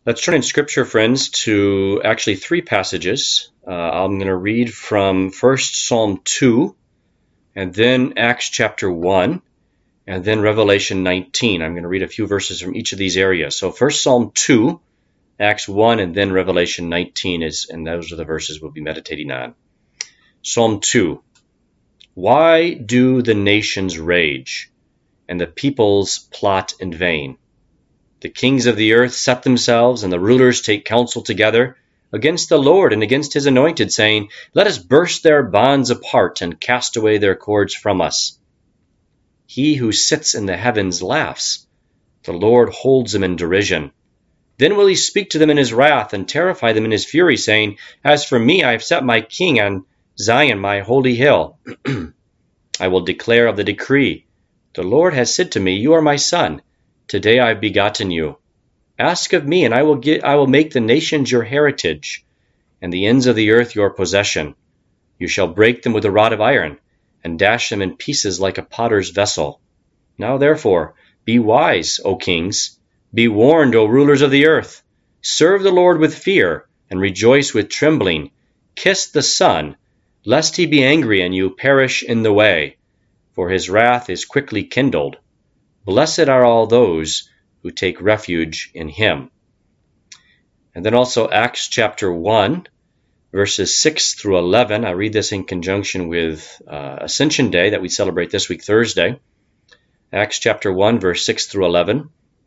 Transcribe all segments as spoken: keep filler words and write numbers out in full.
Let's turn in Scripture, friends, to actually three passages. Uh, I'm going to read from first Psalm two, and then Acts chapter one, and then Revelation nineteen. I'm going to read a few verses from each of these areas. So first Psalm two, Acts one, and then Revelation nineteen, is, and those are the verses we'll be meditating on. Psalm two. Why do the nations rage, and the peoples plot in vain? The kings of the earth set themselves, and the rulers take counsel together against the Lord and against his anointed, saying, Let us burst their bonds apart and cast away their cords from us. He who sits in the heavens laughs. The Lord holds them in derision. Then will he speak to them in his wrath and terrify them in his fury, saying, As for me, I have set my king on Zion, my holy hill. I will declare of the decree. The Lord has said to me, You are my son. Today I have begotten you. Ask of me, and I will get, I will make the nations your heritage, and the ends of the earth your possession. You shall break them with a rod of iron, and dash them in pieces like a potter's vessel. Now therefore, be wise, O kings. Be warned, O rulers of the earth. Serve the Lord with fear, and rejoice with trembling. Kiss the Son, lest he be angry and you perish in the way, for his wrath is quickly kindled. Blessed are all those who take refuge in him. And then also Acts chapter one, verses six through eleven. I read this in conjunction with uh, Ascension Day that we celebrate this week, Thursday. Acts chapter one, verse six through eleven.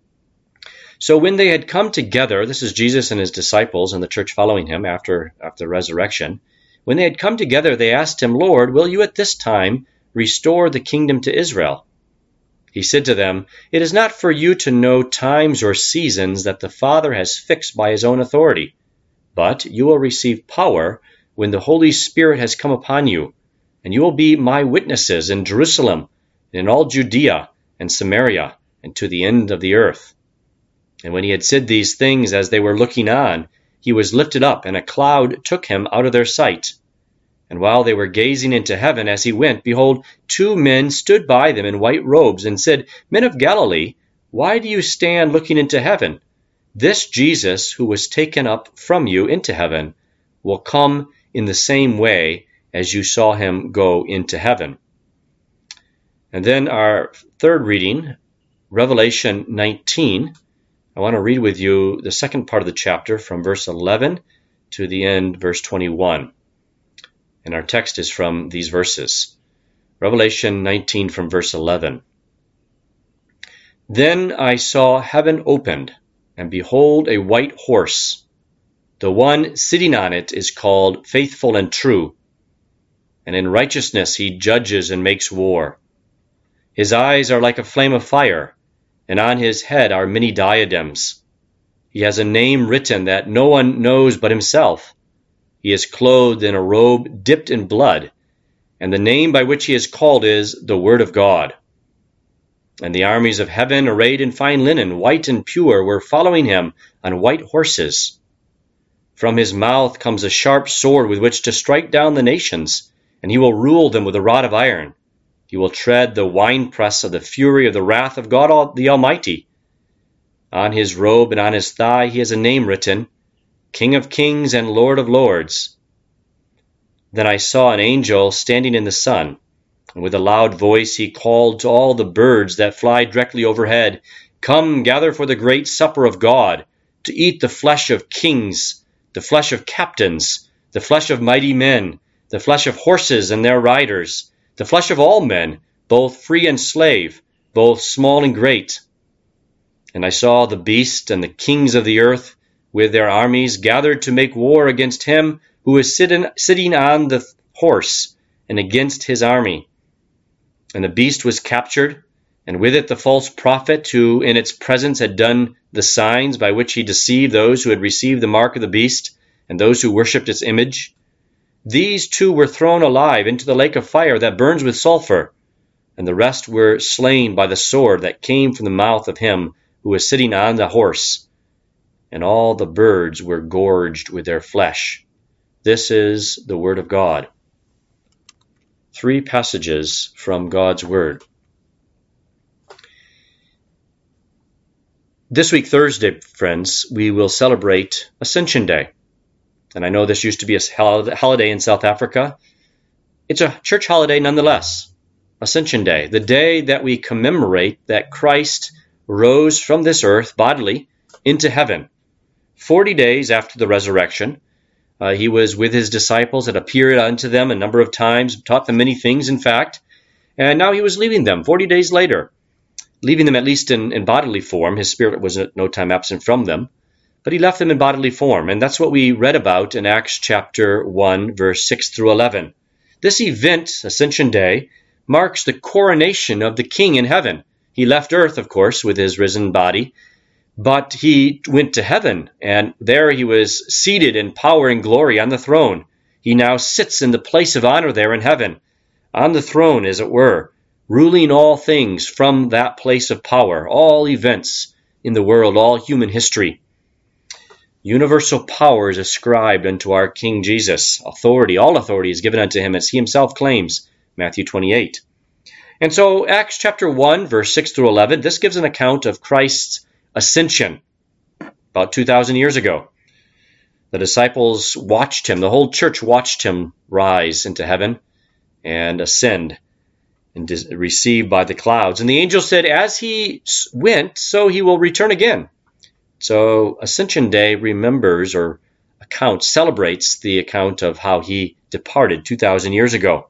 So when they had come together, this is Jesus and his disciples and the church following him after, after the resurrection. When they had come together, they asked him, Lord, will you at this time restore the kingdom to Israel? He said to them, It is not for you to know times or seasons that the Father has fixed by his own authority, but you will receive power when the Holy Spirit has come upon you, and you will be my witnesses in Jerusalem, and in all Judea and Samaria, and to the end of the earth. And when he had said these things as they were looking on, he was lifted up, and a cloud took him out of their sight. And while they were gazing into heaven as he went, behold, two men stood by them in white robes, and said, Men of Galilee, why do you stand looking into heaven? This Jesus, who was taken up from you into heaven, will come in the same way as you saw him go into heaven. And then our third reading, Revelation nineteen. I want to read with you the second part of the chapter from verse eleven to the end, verse twenty-one. And our text is from these verses. Revelation nineteen from verse eleven. Then I saw heaven opened, and behold a white horse. The one sitting on it is called Faithful and True, and in righteousness he judges and makes war. His eyes are like a flame of fire, and on his head are many diadems. He has a name written that no one knows but himself. He is clothed in a robe dipped in blood, and the name by which he is called is the Word of God. And the armies of heaven, arrayed in fine linen, white and pure, were following him on white horses. From his mouth comes a sharp sword with which to strike down the nations, and he will rule them with a rod of iron. He will tread the winepress of the fury of the wrath of God the Almighty. On his robe and on his thigh he has a name written, King of Kings and Lord of Lords. Then I saw an angel standing in the sun, and with a loud voice he called to all the birds that fly directly overhead, Come, gather for the great supper of God, to eat the flesh of kings, the flesh of captains, the flesh of mighty men, the flesh of horses and their riders, the flesh of all men, both free and slave, both small and great. And I saw the beast and the kings of the earth with their armies gathered to make war against him who is sitting, sitting on the horse, and against his army. And the beast was captured, and with it the false prophet who in its presence had done the signs by which he deceived those who had received the mark of the beast, and those who worshipped its image. These two were thrown alive into the lake of fire that burns with sulfur, and the rest were slain by the sword that came from the mouth of him who was sitting on the horse, and all the birds were gorged with their flesh. This is the word of God. Three passages from God's word. This week, Thursday, friends, we will celebrate Ascension Day. And I know this used to be a holiday in South Africa. It's a church holiday nonetheless. Ascension Day, the day that we commemorate that Christ rose from this earth bodily into heaven. Forty days after the resurrection, uh, he was with his disciples, had appeared unto them a number of times, taught them many things, in fact, and now he was leaving them forty days later, leaving them at least in, in bodily form. His spirit was at no time absent from them, but he left them in bodily form, and that's what we read about in Acts chapter one, verse six through eleven. This event, Ascension Day, marks the coronation of the King in heaven. He left earth, of course, with his risen body, but he went to heaven, and there he was seated in power and glory on the throne. He now sits in the place of honor there in heaven, on the throne, as it were, ruling all things from that place of power, all events in the world, all human history. Universal power is ascribed unto our King Jesus. Authority, all authority is given unto him, as he himself claims, Matthew twenty-eight. And so Acts chapter one, verse six through eleven, this gives an account of Christ's ascension about two thousand years ago. The disciples watched him, the whole church watched him rise into heaven and ascend and received by the clouds. And the angel said, as he went, so he will return again. So Ascension Day remembers or accounts, celebrates the account of how he departed two thousand years ago.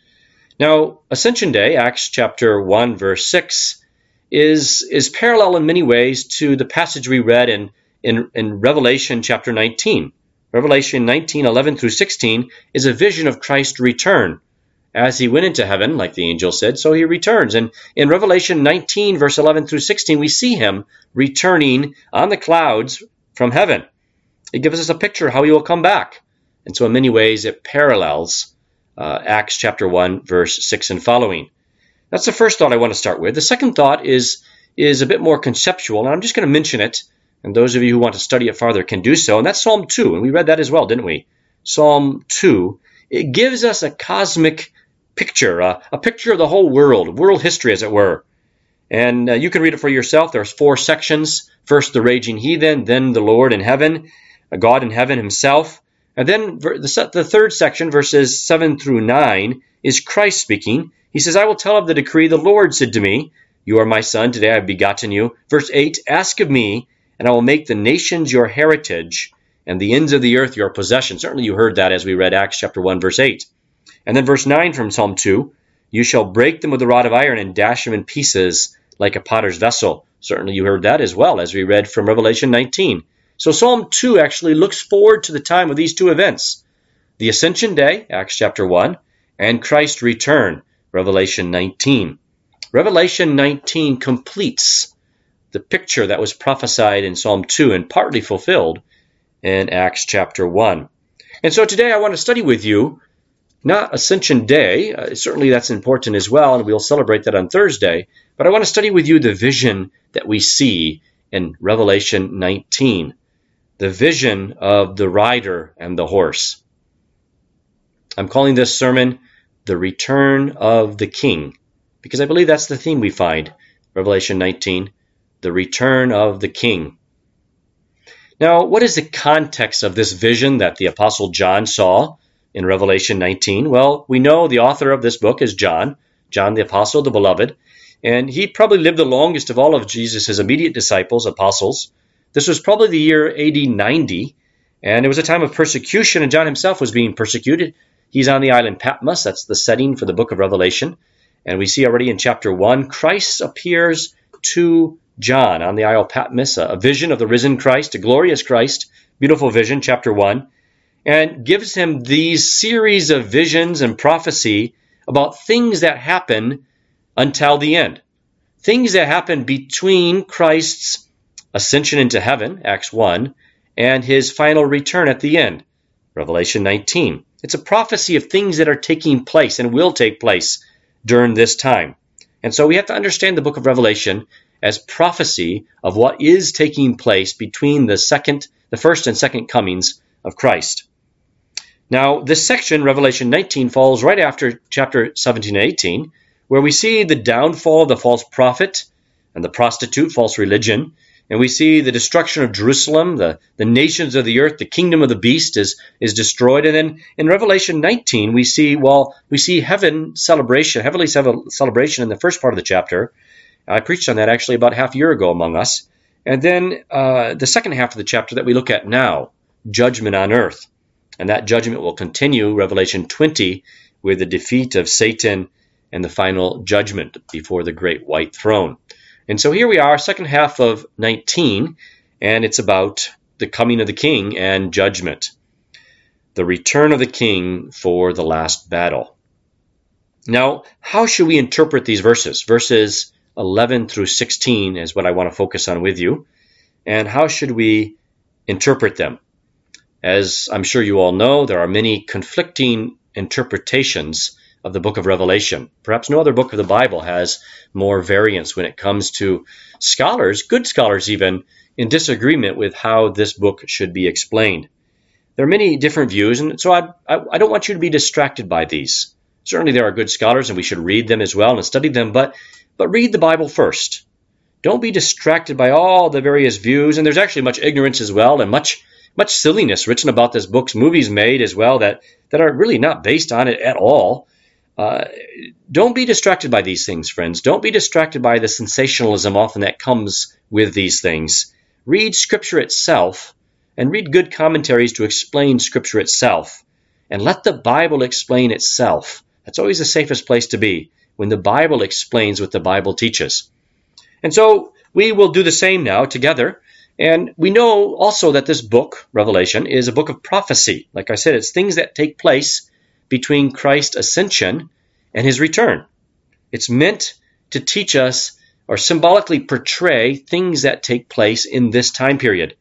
Now, Ascension Day, Acts chapter one, verse six, is, is parallel in many ways to the passage we read in, in, in Revelation chapter nineteen. Revelation nineteen, eleven through sixteen is a vision of Christ's return. As he went into heaven, like the angel said, so he returns. And in Revelation nineteen, verse eleven through sixteen, we see him returning on the clouds from heaven. It gives us a picture of how he will come back. And so in many ways, it parallels uh, Acts chapter one, verse six and following. That's the first thought I want to start with. The second thought is, is a bit more conceptual, and I'm just going to mention it. And those of you who want to study it farther can do so. And that's Psalm two. And we read that as well, didn't we? Psalm two. It gives us a cosmic picture, uh, a picture of the whole world, world history, as it were. And uh, you can read it for yourself. There's four sections. First, the raging heathen, then the Lord in heaven, a God in heaven himself. And then the, the third section, verses seven through nine, is Christ speaking. He says, I will tell of the decree. The Lord said to me, you are my son. Today I have begotten you. Verse eight, ask of me, and I will make the nations your heritage, and the ends of the earth your possession. Certainly you heard that as we read Acts chapter one, verse eight. And then verse nine from Psalm two, you shall break them with a rod of iron and dash them in pieces like a potter's vessel. Certainly you heard that as well as we read from Revelation nineteen. So Psalm two actually looks forward to the time of these two events, the Ascension Day, Acts chapter one, and Christ's return, Revelation nineteen. Revelation nineteen completes the picture that was prophesied in Psalm two and partly fulfilled in Acts chapter one. And so today I want to study with you not Ascension Day, uh, certainly that's important as well, and we'll celebrate that on Thursday, but I want to study with you the vision that we see in Revelation nineteen, the vision of the rider and the horse. I'm calling this sermon, The Return of the King, because I believe that's the theme we find, Revelation nineteen, the return of the King. Now, what is the context of this vision that the Apostle John saw in Revelation nineteen? Well, we know the author of this book is John, John the Apostle, the Beloved, and he probably lived the longest of all of Jesus' immediate disciples, apostles. This was probably the year A D ninety, and it was a time of persecution, and John himself was being persecuted. He's on the island Patmos. That's the setting for the book of Revelation. And we see already in chapter one, Christ appears to John on the Isle Patmos, a vision of the risen Christ, a glorious Christ, beautiful vision, chapter one, and gives him these series of visions and prophecy about things that happen until the end. Things that happen between Christ's ascension into heaven, Acts one, and his final return at the end, Revelation nineteen. It's a prophecy of things that are taking place and will take place during this time. And so we have to understand the book of Revelation as prophecy of what is taking place between the second, the first and second comings of Christ. Now, this section, Revelation nineteen, falls right after chapter seventeen and eighteen, where we see the downfall of the false prophet and the prostitute, false religion, And we see the destruction of Jerusalem, the, the nations of the earth, the kingdom of the beast is, is destroyed. And then in Revelation nineteen, we see, well, we see heaven celebration, heavenly celebration in the first part of the chapter. I preached on that actually about half a year ago among us. And then uh, the second half of the chapter that we look at now, judgment on earth. And that judgment will continue, Revelation twenty, with the defeat of Satan and the final judgment before the great white throne. And so here we are, second half of nineteen, and it's about the coming of the king and judgment. The return of the king for the last battle. Now, how should we interpret these verses? Verses eleven through sixteen is what I want to focus on with you. And how should we interpret them? As I'm sure you all know, there are many conflicting interpretations of the book of Revelation. Perhaps no other book of the Bible has more variance when it comes to scholars, good scholars even, in disagreement with how this book should be explained. There are many different views, and so I, I, I don't want you to be distracted by these. Certainly there are good scholars, and we should read them as well and study them, but, but read the Bible first. Don't be distracted by all the various views, and there's actually much ignorance as well, and much much silliness written about this book, movies made as well that, that are really not based on it at all. Uh, don't be distracted by these things, friends. Don't be distracted by the sensationalism often that comes with these things. Read Scripture itself, and read good commentaries to explain Scripture itself. And let the Bible explain itself. That's always the safest place to be, when the Bible explains what the Bible teaches. And so we will do the same now together. And we know also that this book, Revelation, is a book of prophecy. Like I said, it's things that take place between Christ's ascension and his return. It's meant to teach us or symbolically portray things that take place in this time period.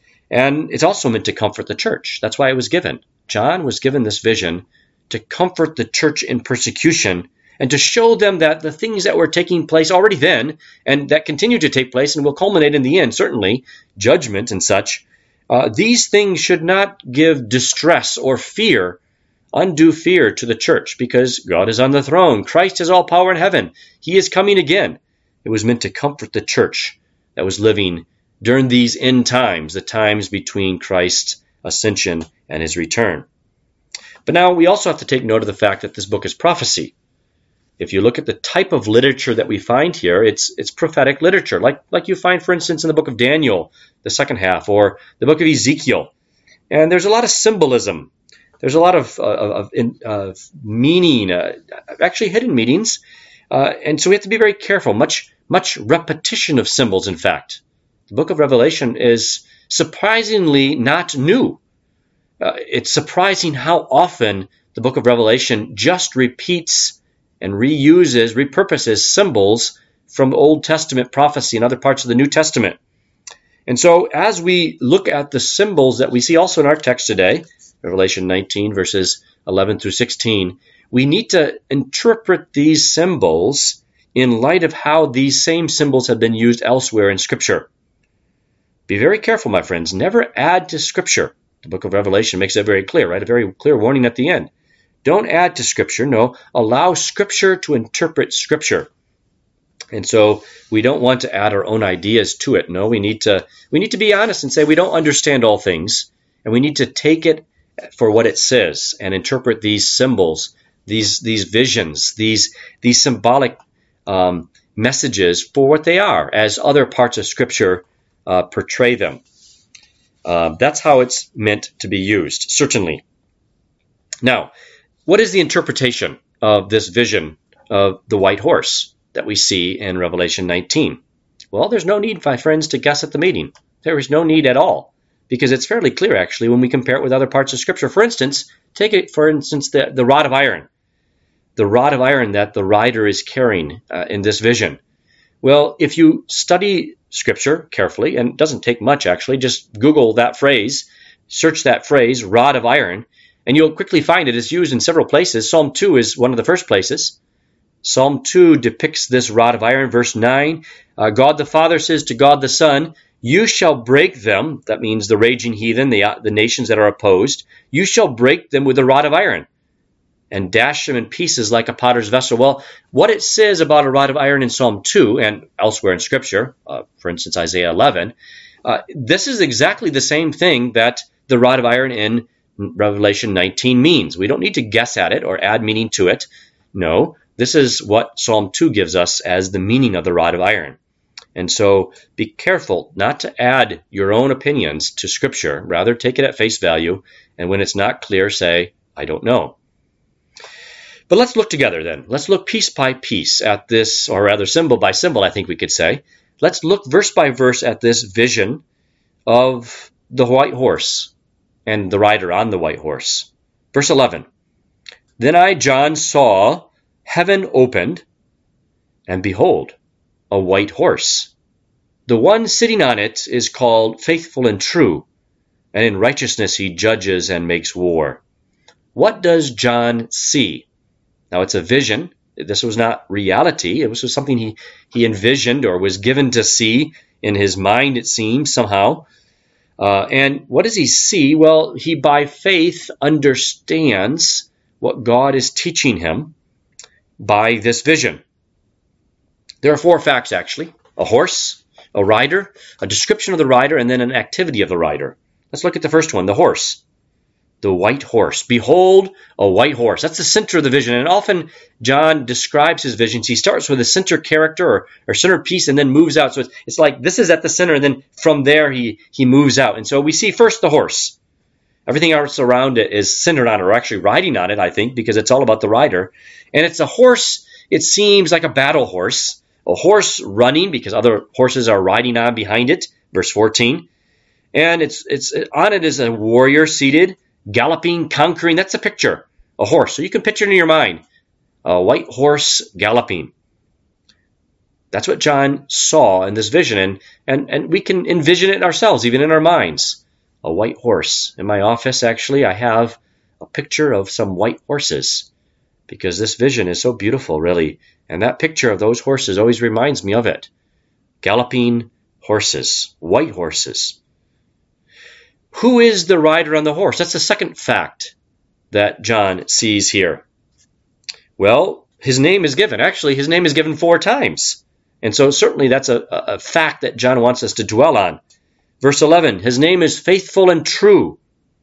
And it's also meant to comfort the church. That's why it was given. John was given this vision to comfort the church in persecution and to show them that the things that were taking place already then and that continue to take place and will culminate in the end, certainly, judgment and such, uh, these things should not give distress or fear, undue fear to the church, because God is on the throne. Christ has all power in heaven. He is coming again. It was meant to comfort the church that was living during these end times, the times between Christ's ascension and his return. But now we also have to take note of the fact that this book is prophecy. If you look at the type of literature that we find here, it's it's prophetic literature, like, like you find, for instance, in the book of Daniel, the second half, or the book of Ezekiel. And there's a lot of symbolism. There's a lot of, uh, of, of meaning, uh, actually hidden meanings. Uh, and so we have to be very careful, much, much repetition of symbols, in fact. The book of Revelation is surprisingly not new. Uh, it's surprising how often the book of Revelation just repeats and reuses, repurposes symbols from Old Testament prophecy and other parts of the New Testament. And so as we look at the symbols that we see also in our text today, Revelation nineteen, verses eleven through sixteen, we need to interpret these symbols in light of how these same symbols have been used elsewhere in Scripture. Be very careful, my friends. Never add to Scripture. The book of Revelation makes that very clear, right? A very clear warning at the end. Don't add to Scripture. No, allow Scripture to interpret Scripture. And so we don't want to add our own ideas to it. No, we need to we need to be honest and say we don't understand all things, and we need to take it for what it says and interpret these symbols, these these visions, these these symbolic um, messages for what they are, as other parts of Scripture uh, portray them. Uh, that's how it's meant to be used, certainly. Now, what is the interpretation of this vision of the white horse that we see in Revelation nineteen? Well, there's no need, my friends, to guess at the meaning. There is no need at all, because it's fairly clear, actually, when we compare it with other parts of Scripture. For instance, take it, for instance, the, the rod of iron. The rod of iron that the rider is carrying uh, in this vision. Well, if you study Scripture carefully, and it doesn't take much, actually, just Google that phrase, search that phrase, rod of iron, and you'll quickly find it is used in several places. Psalm two is one of the first places. Psalm two depicts this rod of iron. Verse nine, uh, God the Father says to God the Son, you shall break them, that means the raging heathen, the, uh, the nations that are opposed, you shall break them with a rod of iron. and dash them in pieces like a potter's vessel. Well, what it says about a rod of iron in Psalm two and elsewhere in Scripture, uh, for instance, Isaiah eleven, uh, this is exactly the same thing that the rod of iron in Revelation nineteen means. We don't need to guess at it or add meaning to it. No, this is what Psalm two gives us as the meaning of the rod of iron. And so be careful not to add your own opinions to Scripture. Rather, take it at face value, and when it's not clear, say, I don't know. But let's look together then. Let's look piece by piece at this, or rather symbol by symbol, I think we could say. Let's look verse by verse at this vision of the white horse and the rider on the white horse. Verse eleven, Then I, John, saw heaven opened, and behold, a white horse. The one sitting on it is called Faithful and True, and in righteousness he judges and makes war. What does John see? Now, it's a vision. This was not reality. It was something he, he envisioned or was given to see in his mind, it seems, somehow. Uh, and what does he see? Well, he by faith understands what God is teaching him by this vision. There are four facts, actually. A horse, a rider, a description of the rider, and then an activity of the rider. Let's look at the first one, the horse. The white horse. Behold, a white horse. That's the center of the vision. And often John describes his visions. He starts with a center character or, or center piece and then moves out. So it's, it's like this is at the center, and then from there he, he moves out. And so we see first the horse. Everything else around it is centered on it, or actually riding on it, I think, because it's all about the rider. And it's a horse, it seems like a battle horse. A horse running because other horses are riding on behind it. Verse fourteen. And it's it's on it is a warrior seated, galloping, conquering. That's a picture, a horse. So you can picture it in your mind, a white horse galloping. That's what John saw in this vision, and, and, and we can envision it ourselves, even in our minds. A white horse. In my office, actually, I have a picture of some white horses because this vision is so beautiful, really. And that picture of those horses always reminds me of it. Galloping horses, white horses. Who is the rider on the horse? That's the second fact that John sees here. Well, his name is given. Actually, his name is given four times. And so certainly that's a, a fact that John wants us to dwell on. Verse eleven, his name is Faithful and True.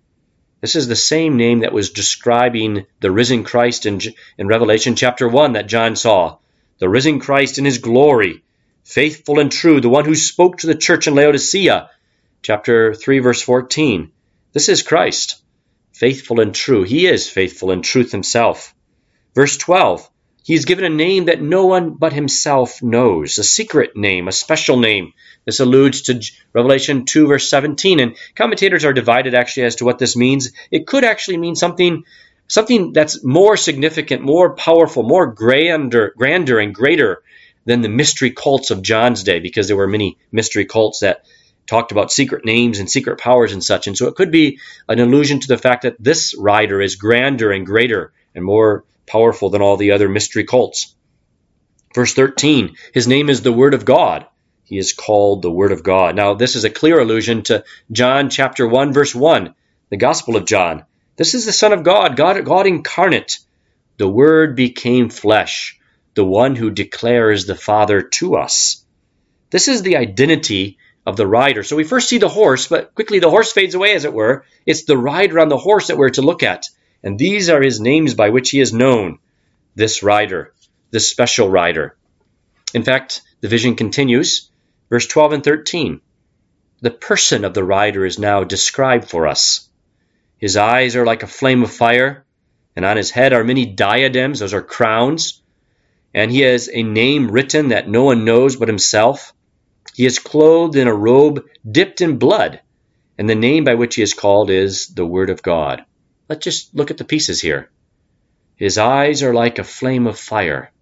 This is the same name that was describing the risen Christ in, in Revelation chapter one that John saw. The risen Christ in his glory, faithful and true, the one who spoke to the church in Laodicea, chapter three, verse fourteen. This is Christ, faithful and true. He is faithful and truth himself. Verse twelve, he is given a name that no one but himself knows, a secret name, a special name. This alludes to Revelation two, verse seventeen, and commentators are divided actually as to what this means. It could actually mean something, something that's more significant, more powerful, more grander, grander and greater than the mystery cults of John's day, because there were many mystery cults that talked about secret names and secret powers and such. And so it could be an allusion to the fact that this rider is grander and greater and more powerful than all the other mystery cults. Verse thirteen, his name is the Word of God. He is called the Word of God. Now, this is a clear allusion to John chapter one, verse one, the Gospel of John. This is the Son of God, God, God incarnate. The Word became flesh, the one who declares the Father to us. This is the identity of the rider. So we first see the horse, but quickly the horse fades away, as it were. It's the rider on the horse that we're to look at. And these are his names by which he is known, this rider, this special rider. In fact, the vision continues. Verse twelve and thirteen, the person of the rider is now described for us. His eyes are like a flame of fire, and on his head are many diadems, those are crowns, and he has a name written that no one knows but himself. He is clothed in a robe dipped in blood, and the name by which he is called is the Word of God. Let's just look at the pieces here. His eyes are like a flame of fire.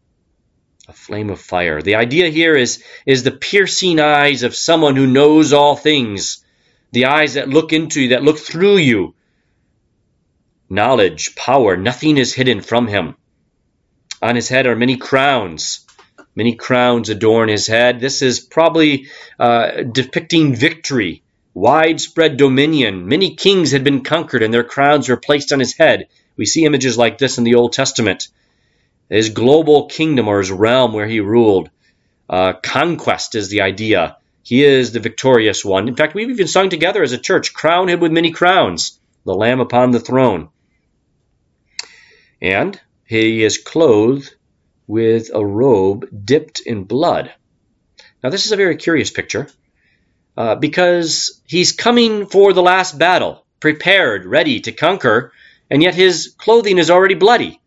A flame of fire. The idea here is, is the piercing eyes of someone who knows all things. The eyes that look into you, that look through you. Knowledge, power, nothing is hidden from him. On his head are many crowns. Many crowns adorn his head. This is probably uh, depicting victory, widespread dominion. Many kings had been conquered and their crowns were placed on his head. We see images like this in the Old Testament. His global kingdom, or his realm where he ruled. Uh, conquest is the idea. He is the victorious one. In fact, we've even sung together as a church, crown him with many crowns, the Lamb upon the throne. And he is clothed with a robe dipped in blood. Now, this is a very curious picture uh, because he's coming for the last battle, prepared, ready to conquer, and yet his clothing is already bloody.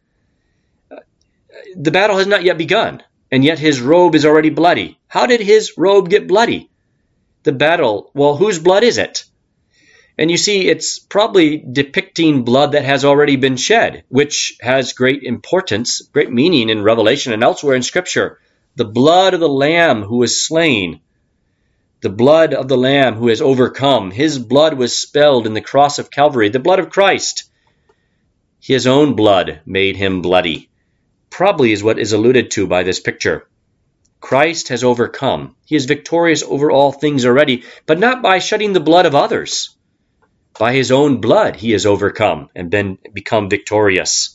The battle has not yet begun, and yet his robe is already bloody. How did his robe get bloody? The battle, well, whose blood is it? And you see, it's probably depicting blood that has already been shed, which has great importance, great meaning in Revelation and elsewhere in Scripture. The blood of the Lamb who was slain, the blood of the Lamb who has overcome. His blood was spilled in the cross of Calvary, the blood of Christ. His own blood made him bloody. Probably is what is alluded to by this picture. Christ has overcome. He is victorious over all things already, but not by shedding the blood of others. By his own blood he has overcome and been become victorious.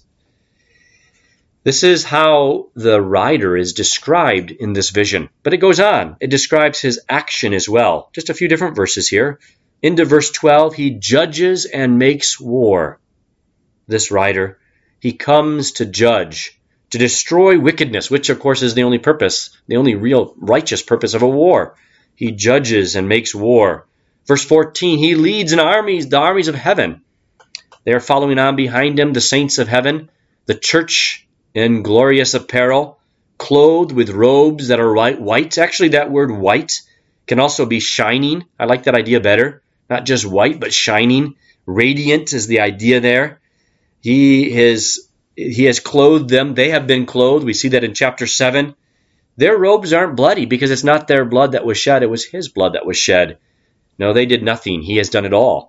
This is how the rider is described in this vision. But it goes on. It describes his action as well. Just a few different verses here. Into verse twelve, he judges and makes war. This rider, he comes to judge, to destroy wickedness, which of course is the only purpose, the only real righteous purpose of a war. He judges and makes war. Verse fourteen, he leads an armies, the armies of heaven. They are following on behind him, the saints of heaven, the church in glorious apparel, clothed with robes that are white. Actually, that word white can also be shining. I like that idea better. Not just white, but shining. Radiant is the idea there. He is, he has clothed them. They have been clothed. We see that in chapter seven. Their robes aren't bloody because it's not their blood that was shed. It was his blood that was shed. No, they did nothing. He has done it all.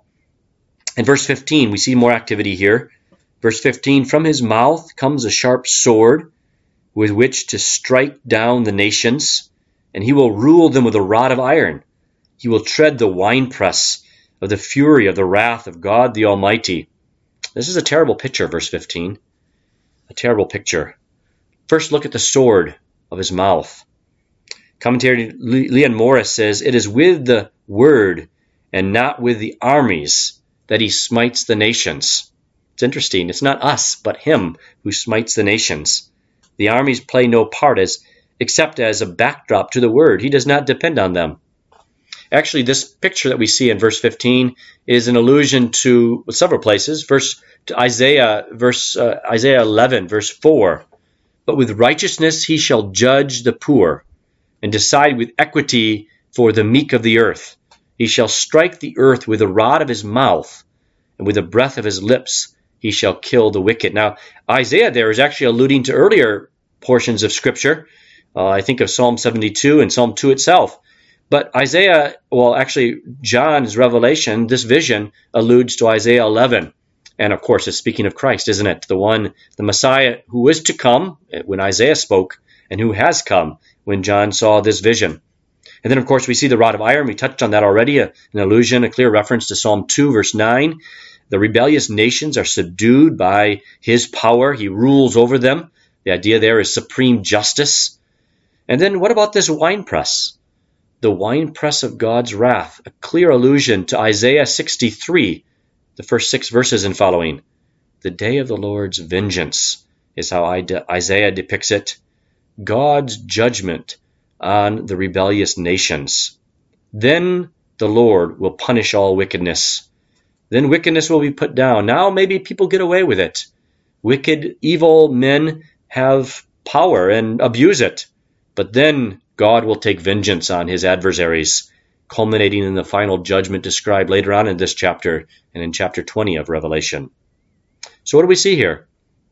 In verse fifteen, we see more activity here. Verse fifteen, from his mouth comes a sharp sword with which to strike down the nations, and he will rule them with a rod of iron. He will tread the winepress of the fury of the wrath of God the Almighty. This is a terrible picture, verse fifteen. A terrible picture. First, look at the sword of his mouth. Commentary Leon Morris says, it is with the word and not with the armies that he smites the nations. It's interesting. It's not us, but him who smites the nations. The armies play no part as except as a backdrop to the word. He does not depend on them. Actually, this picture that we see in verse fifteen is an allusion to several places. Verse to Isaiah, verse uh, Isaiah eleven, verse four. But with righteousness he shall judge the poor, and decide with equity for the meek of the earth. He shall strike the earth with the rod of his mouth, and with the breath of his lips he shall kill the wicked. Now, Isaiah there is actually alluding to earlier portions of Scripture. Uh, I think of Psalm seventy-two and Psalm two itself. But Isaiah, well, actually, John's revelation, this vision, alludes to Isaiah eleven. And, of course, it's speaking of Christ, isn't it? The one, the Messiah who is to come when Isaiah spoke, and who has come when John saw this vision. And then, of course, we see the rod of iron. We touched on that already, an allusion, a clear reference to Psalm two, verse nine. The rebellious nations are subdued by his power. He rules over them. The idea there is supreme justice. And then what about this winepress? The winepress of God's wrath, a clear allusion to Isaiah sixty-three, the first six verses and following. The day of the Lord's vengeance is how Isaiah depicts it. God's judgment on the rebellious nations. Then the Lord will punish all wickedness. Then wickedness will be put down. Now maybe people get away with it. Wicked, evil men have power and abuse it. But then God will take vengeance on his adversaries, culminating in the final judgment described later on in this chapter and in chapter twenty of Revelation. So what do we see here?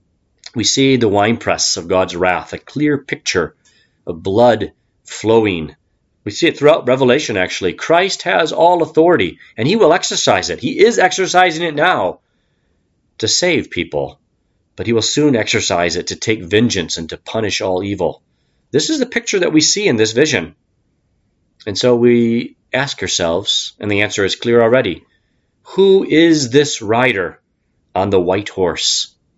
We see the winepress of God's wrath, a clear picture of blood flowing. We see it throughout Revelation, actually. Christ has all authority, and he will exercise it. He is exercising it now to save people, but he will soon exercise it to take vengeance and to punish all evil. This is the picture that we see in this vision. And so we ask ourselves, and the answer is clear already, who is this rider on the white horse?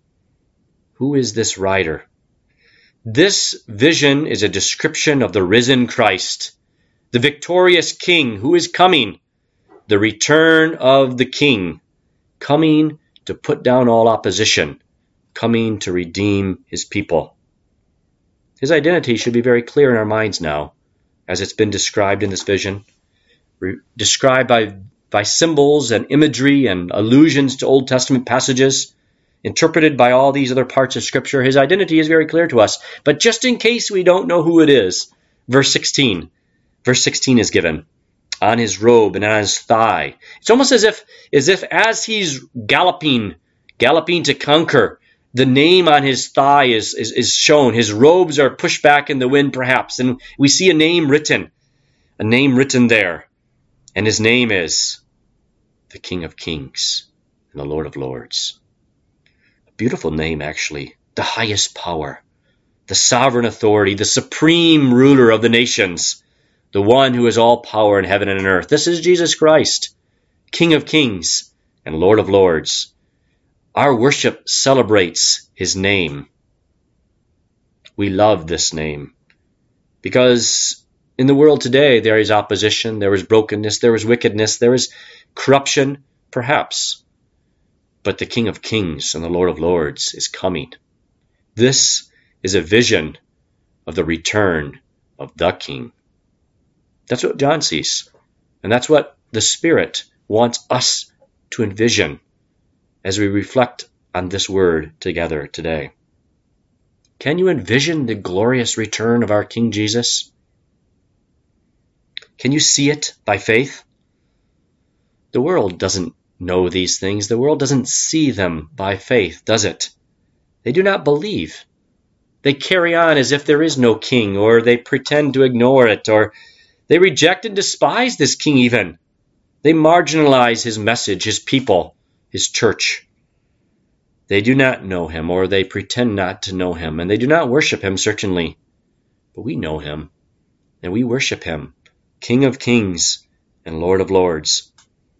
Who is this rider? This vision is a description of the risen Christ, the victorious King who is coming, the return of the King, coming to put down all opposition, coming to redeem his people. His identity should be very clear in our minds now, as it's been described in this vision, re- described by, by symbols and imagery and allusions to Old Testament passages, interpreted by all these other parts of Scripture. His identity is very clear to us. But just in case we don't know who it is, verse sixteen. Verse sixteen is given. On his robe and on his thigh. It's almost as if, as if as he's galloping, galloping to conquer, the name on his thigh is, is, is shown. His robes are pushed back in the wind, perhaps. And we see a name written. A name written there. And his name is the King of Kings and the Lord of Lords. Beautiful name, actually. The highest power, the sovereign authority, the supreme ruler of the nations, the one who has all power in heaven and on earth. This is Jesus Christ, King of Kings and Lord of Lords. Our worship celebrates his name. We love this name because in the world today there is opposition, there is brokenness, there is wickedness, there is corruption, perhaps. But the King of Kings and the Lord of Lords is coming. This is a vision of the return of the King. That's what John sees. And that's what the Spirit wants us to envision as we reflect on this word together today. Can you envision the glorious return of our King Jesus? Can you see it by faith? The world doesn't know these things. The world doesn't see them by faith, does it? They do not believe. They carry on as if there is no king, or they pretend to ignore it, or they reject and despise this king even. They marginalize his message, his people, his church. They do not know him, or they pretend not to know him, and they do not worship him, certainly. But we know him, and we worship him, King of Kings and Lord of Lords.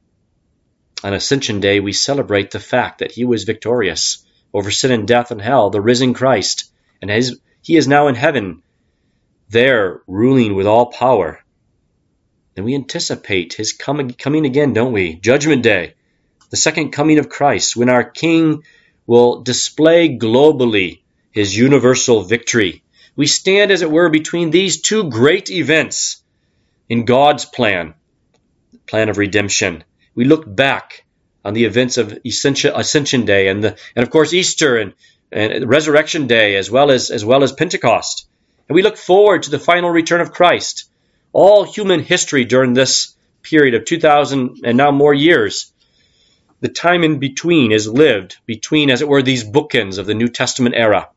On Ascension Day, we celebrate the fact that he was victorious over sin and death and hell, the risen Christ. And his, he is now in heaven, there ruling with all power. And we anticipate his coming, coming again, don't we? Judgment Day, the second coming of Christ, when our King will display globally his universal victory. We stand, as it were, between these two great events in God's plan, the plan of redemption. We look back on the events of Ascension Day and, the, and of course, Easter and, and Resurrection Day, as well as, as well as Pentecost. And we look forward to the final return of Christ. All human history during this period of two thousand and now more years, the time in between is lived between, as it were, these bookends of the New Testament era.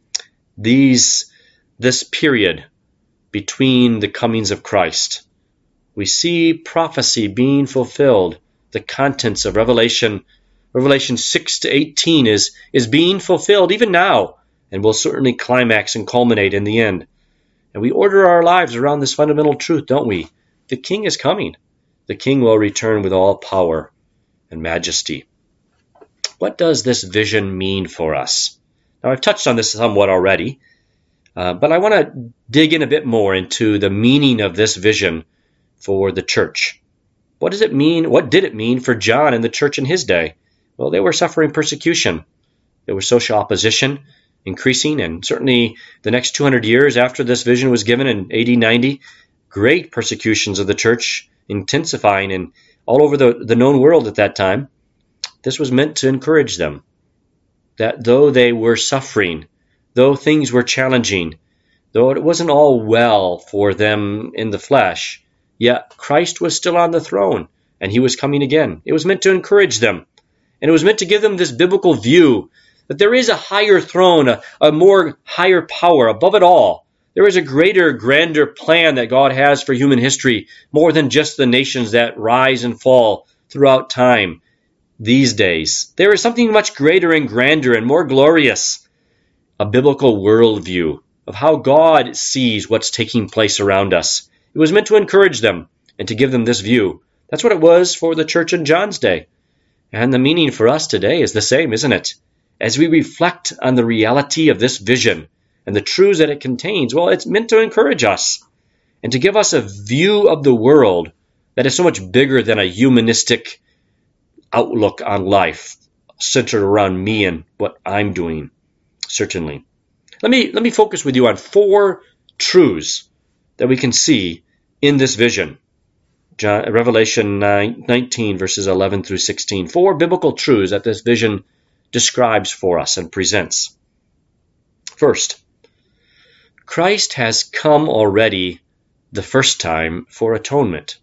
These, this period between the comings of Christ. We see prophecy being fulfilled. The contents of Revelation, Revelation six to eighteen is, is being fulfilled even now, and will certainly climax and culminate in the end. And we order our lives around this fundamental truth, don't we? The King is coming. The King will return with all power and majesty. What does this vision mean for us? Now, I've touched on this somewhat already, uh, but I want to dig in a bit more into the meaning of this vision for the church. What does it mean? What did it mean for John and the church in his day? Well, they were suffering persecution. There was social opposition increasing, and certainly the next two hundred years after this vision was given in A D ninety, great persecutions of the church intensifying and all over the, the known world at that time. This was meant to encourage them that though they were suffering, though things were challenging, though it wasn't all well for them in the flesh, yet Christ was still on the throne, and he was coming again. It was meant to encourage them, and it was meant to give them this biblical view that there is a higher throne, a, a more higher power above it all. There is a greater, grander plan that God has for human history, more than just the nations that rise and fall throughout time these days. There is something much greater and grander and more glorious, a biblical worldview of how God sees what's taking place around us. It was meant to encourage them and to give them this view. That's what it was for the church in John's day. And the meaning for us today is the same, isn't it? as we reflect on the reality of this vision and the truths that it contains, well, it's meant to encourage us and to give us a view of the world that is so much bigger than a humanistic outlook on life centered around me and what I'm doing, certainly. Let me, let me focus with you on four truths that we can see in this vision. John, Revelation nineteen, verses eleven through sixteen. Four biblical truths that this vision describes for us and presents. First, Christ has come already the first time for atonement.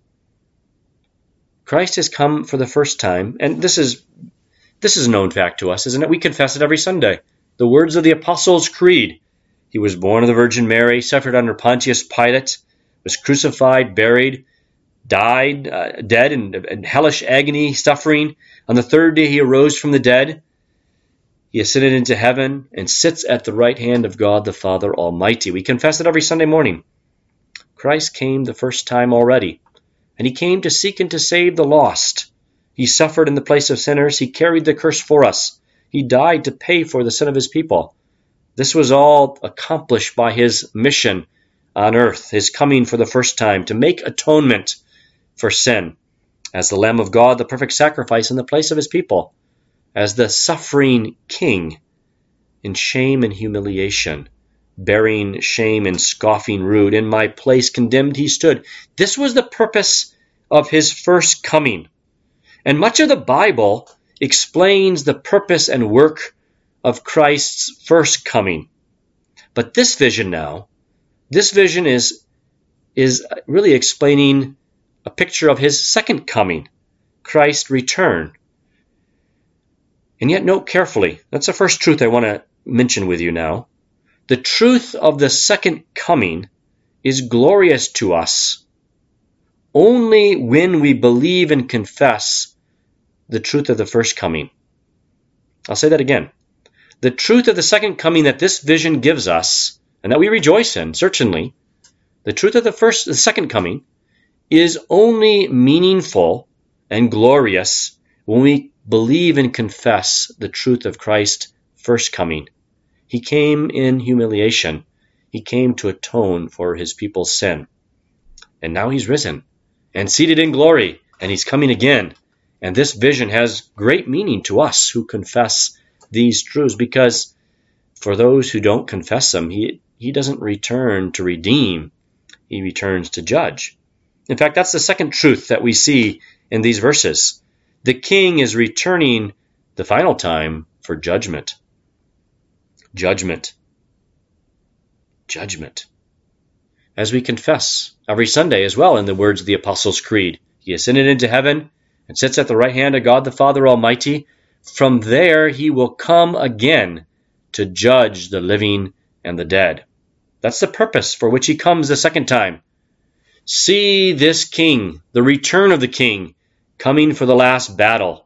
Christ has come for the first time, and this is this is a known fact to us, isn't it? We confess it every Sunday. The words of the Apostles' Creed. He was born of the Virgin Mary, suffered under Pontius Pilate, was crucified, buried, died, uh, dead in, in hellish agony, suffering. On the third day he arose from the dead. He ascended into heaven and sits at the right hand of God the Father Almighty. We confess it every Sunday morning. Christ came the first time already, and he came to seek and to save the lost. He suffered in the place of sinners. He carried the curse for us. He died to pay for the sin of his people. This was all accomplished by his mission on earth, his coming for the first time to make atonement for sin, as the Lamb of God, the perfect sacrifice in the place of his people, as the suffering King in shame and humiliation, bearing shame and scoffing rude. In my place condemned he stood. This was the purpose of his first coming. And much of the Bible explains the purpose and work of Christ's first coming. But this vision now, this vision is, is really explaining a picture of his second coming, Christ's return. And yet note carefully, that's the first truth I want to mention with you now. The truth of the second coming is glorious to us only when we believe and confess the truth of the first coming. I'll say that again. The truth of the second coming that this vision gives us, and that we rejoice in, certainly, the truth of the first, the second coming is only meaningful and glorious when we believe and confess the truth of Christ's first coming. He came in humiliation. He came to atone for his people's sin. And now he's risen and seated in glory, and he's coming again. And this vision has great meaning to us who confess these truths, because for those who don't confess them, he, he doesn't return to redeem. He returns to judge. In fact, that's the second truth that we see in these verses. The King is returning the final time for judgment. Judgment. Judgment. As we confess every Sunday as well in the words of the Apostles' Creed, he ascended into heaven and sits at the right hand of God the Father Almighty. From there he will come again to judge the living and the dead. That's the purpose for which he comes the second time. See this King, the return of the King, coming for the last battle.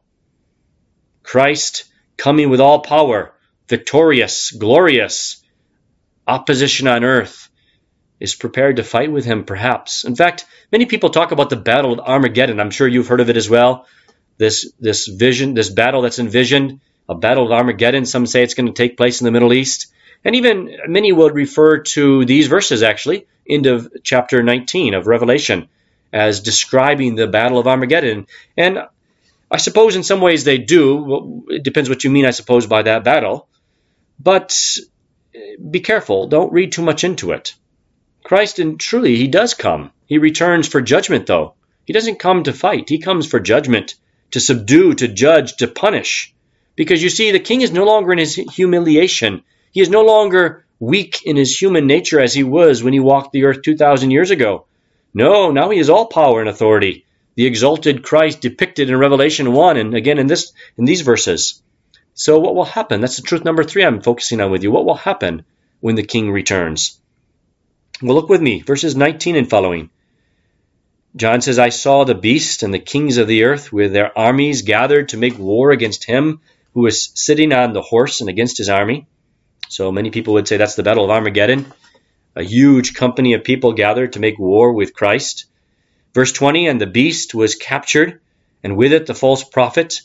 Christ coming with all power, victorious, glorious. Opposition on earth is prepared to fight with him, perhaps. In fact, many people talk about the Battle of Armageddon. I'm sure you've heard of it as well. This, this vision, this battle that's envisioned, a battle of Armageddon. Some say it's going to take place in the Middle East. And even many would refer to these verses, actually, into chapter nineteen of Revelation, as describing the Battle of Armageddon. And I suppose in some ways they do. Well, it depends what you mean, I suppose, by that battle. But be careful. Don't read too much into it. Christ, and truly, he does come. He returns for judgment, though. He doesn't come to fight. He comes for judgment, to subdue, to judge, to punish. Because you see, the King is no longer in his humiliation. He is no longer weak in his human nature as he was when he walked the earth two thousand years ago. No, now he has all power and authority. The exalted Christ depicted in Revelation one and again in this in these verses. So what will happen? That's the truth number three I'm focusing on with you. What will happen when the King returns? Well, look with me, verses nineteen and following. John says, I saw the beast and the kings of the earth with their armies gathered to make war against him who was sitting on the horse and against his army. So many people would say that's the Battle of Armageddon. A huge company of people gathered to make war with Christ. Verse twenty, and the beast was captured, and with it the false prophet,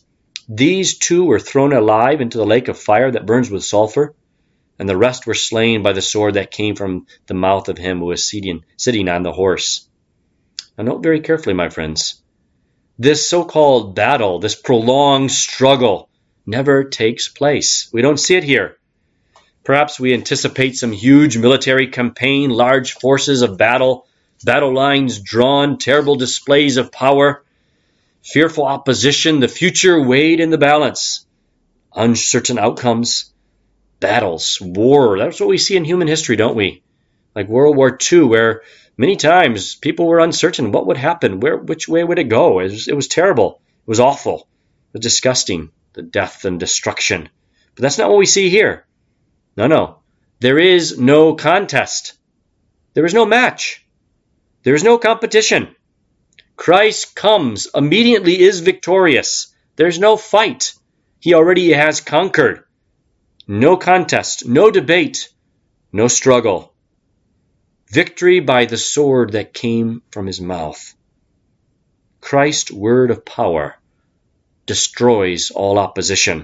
These two were thrown alive into the lake of fire that burns with sulfur, and the rest were slain by the sword that came from the mouth of him who was sitting, sitting on the horse. Now note very carefully, my friends. This so-called battle, this prolonged struggle, never takes place. We don't see it here. Perhaps we anticipate some huge military campaign, large forces of battle, battle lines drawn, terrible displays of power, fearful opposition, the future weighed in the balance, uncertain outcomes, battles, war. That's what we see in human history, don't we? Like World War Two, where many times people were uncertain what would happen, where, which way would it go? It was, it was terrible. It was awful. It was disgusting, the death and destruction. But that's not what we see here. No, no. There is no contest. There is no match. There is no competition. Christ comes, immediately is victorious. There's no fight. He already has conquered. No contest, no debate, no struggle. Victory by the sword that came from his mouth. Christ's word of power destroys all opposition.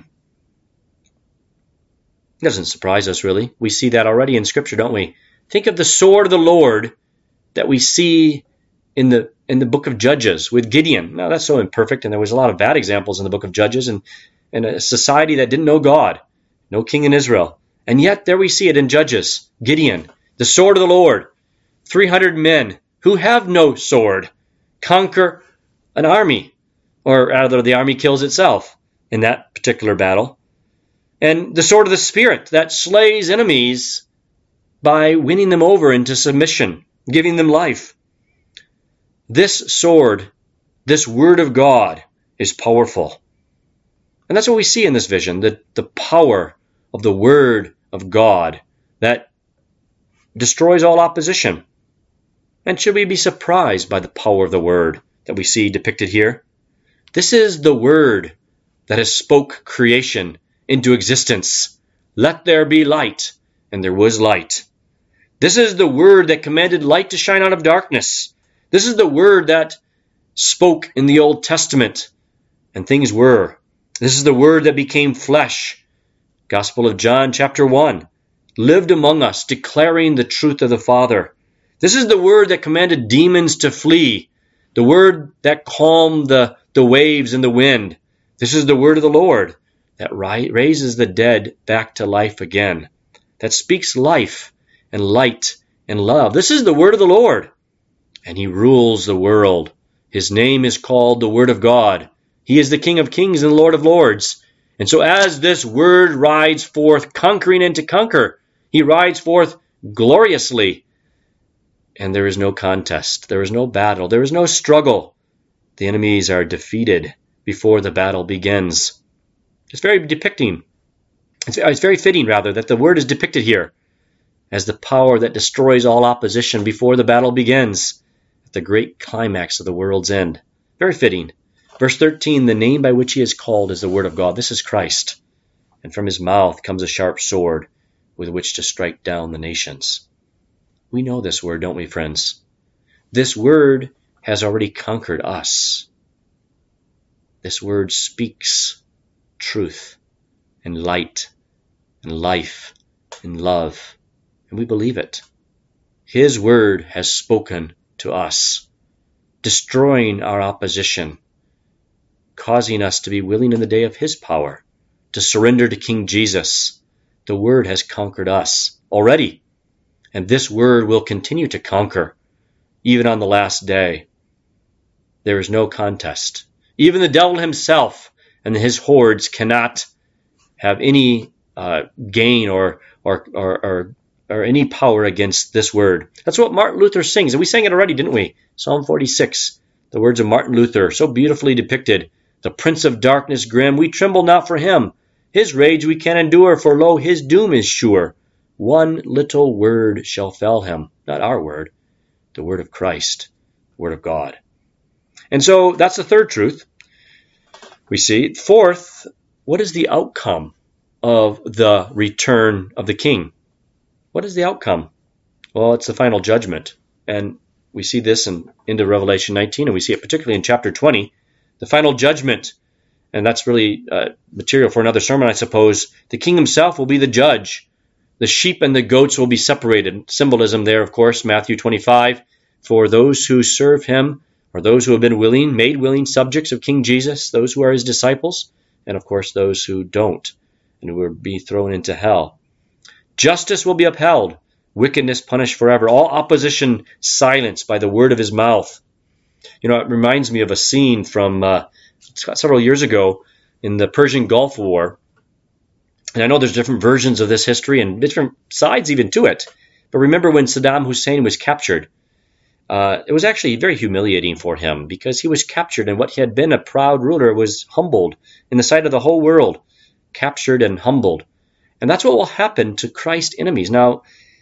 It doesn't surprise us, really. We see that already in Scripture, don't we? Think of the sword of the Lord that we see in the in the book of Judges with Gideon. Now, that's so imperfect, and there was a lot of bad examples in the book of Judges, and, and a society that didn't know God, no king in Israel. And yet, there we see it in Judges. Gideon, the sword of the Lord, three hundred men who have no sword conquer an army, or rather the army kills itself in that particular battle. And the sword of the Spirit that slays enemies by winning them over into submission, giving them life. This sword, this word of God, is powerful. And that's what we see in this vision, the, the power of the word of God that destroys all opposition. And should we be surprised by the power of the word that we see depicted here? This is the word that has spoke creation into existence. Let there be light, and there was light. This is the word that commanded light to shine out of darkness. This is the word that spoke in the Old Testament, and things were. This is the word that became flesh. Gospel of John, chapter one, lived among us, declaring the truth of the Father. This is the word that commanded demons to flee, the word that calmed the, the waves and the wind. This is the word of the Lord that raises the dead back to life again, that speaks life and light and love. This is the word of the Lord, and he rules the world. His name is called the Word of God. He is the King of kings and Lord of lords. And so as this word rides forth, conquering and to conquer, he rides forth gloriously. And there is no contest. There is no battle. There is no struggle. The enemies are defeated before the battle begins. It's very depicting. It's, it's very fitting, rather, that the word is depicted here as the power that destroys all opposition before the battle begins at the great climax of the world's end. Very fitting. Verse thirteen, the name by which he is called is the word of God. This is Christ. And from his mouth comes a sharp sword with which to strike down the nations. We know this word, don't we, friends? This word has already conquered us. This word speaks truth and light and life and love, and we believe it. His word has spoken to us, destroying our opposition, causing us to be willing in the day of his power to surrender to King Jesus. The word has conquered us already, and this word will continue to conquer even on the last day. There is no contest. Even the devil himself and his hordes cannot have any uh, gain or, or, or, or, or any power against this word. That's what Martin Luther sings, and we sang it already, didn't we? Psalm forty-six, the words of Martin Luther, so beautifully depicted. The prince of darkness grim, we tremble not for him. His rage we can endure, for lo, his doom is sure. One little word shall fell him, not our word, the word of Christ, the word of God. And so that's the third truth we see. Fourth, what is the outcome of the return of the king? What is the outcome? Well, it's the final judgment. And we see this in, into Revelation nineteen, and we see it particularly in chapter twenty, the final judgment. and that's really uh, material for another sermon, I suppose. The king himself will be the judge. The sheep and the goats will be separated. Symbolism there, of course, Matthew twenty-five. For those who serve him, or those who have been willing, made willing subjects of King Jesus, those who are his disciples, and of course those who don't, and who will be thrown into hell. Justice will be upheld, wickedness punished forever, all opposition silenced by the word of his mouth. You know, it reminds me of a scene from uh, several years ago in the Persian Gulf War. And I know there's different versions of this history and different sides even to it. But remember when Saddam Hussein was captured, uh, it was actually very humiliating for him because he was captured, and what he had been a proud ruler was humbled in the sight of the whole world, captured and humbled. And that's what will happen to Christ's enemies. Now,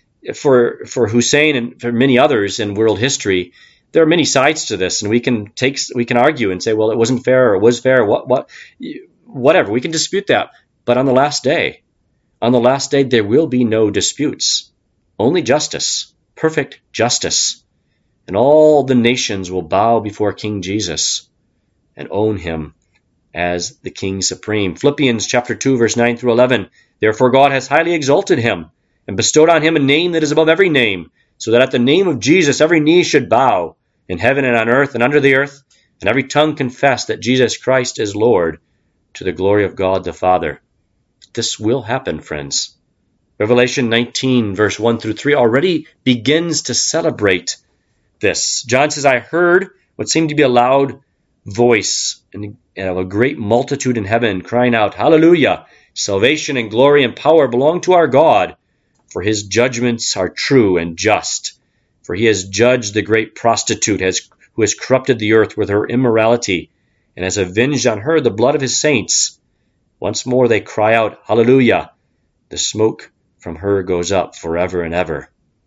for for Hussein and for many others in world history, there are many sides to this, and we can take we can argue and say, well, it wasn't fair or it was fair, what what whatever. We can dispute that. But on the last day, on the last day, there will be no disputes, only justice, perfect justice. And all the nations will bow before King Jesus and own him as the King Supreme. Philippians chapter two, verse nine through eleven. Therefore God has highly exalted him and bestowed on him a name that is above every name, so that at the name of Jesus every knee should bow, in heaven and on earth and under the earth, and every tongue confess that Jesus Christ is Lord, to the glory of God the Father. This will happen, friends. Revelation nineteen, verse one through three already begins to celebrate this. John says, I heard what seemed to be a loud voice and of a great multitude in heaven crying out, Hallelujah! Salvation and glory and power belong to our God, for his judgments are true and just. For he has judged the great prostitute has, who has corrupted the earth with her immorality, and has avenged on her the blood of his saints. Once more they cry out, Hallelujah! The smoke from her goes up forever and ever.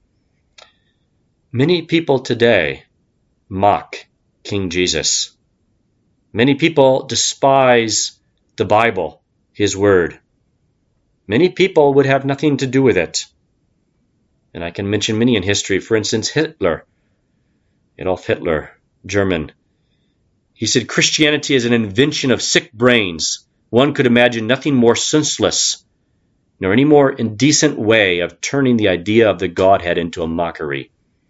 Many people today mock King Jesus. Many people despise the Bible, his word. Many people would have nothing to do with it. And I can mention many in history. For instance, Hitler, Adolf Hitler, German. He said, Christianity is an invention of sick brains. One could imagine nothing more senseless, nor any more indecent way of turning the idea of the Godhead into a mockery.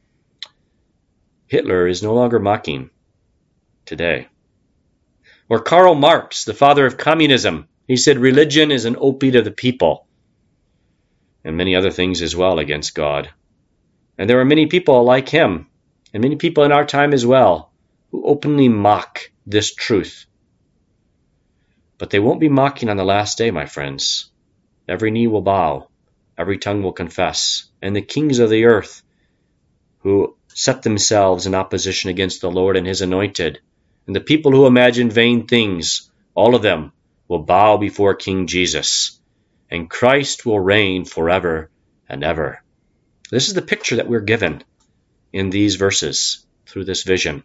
Hitler is no longer mocking today. Or Karl Marx, the father of communism. He said, religion is an opiate of the people. And many other things as well against God. And there are many people like him, and many people in our time as well, who openly mock this truth. But they won't be mocking on the last day, my friends. Every knee will bow, every tongue will confess, and the kings of the earth who set themselves in opposition against the Lord and his anointed, and the people who imagine vain things, all of them will bow before King Jesus, and Christ will reign forever and ever. This is the picture that we're given in these verses through this vision.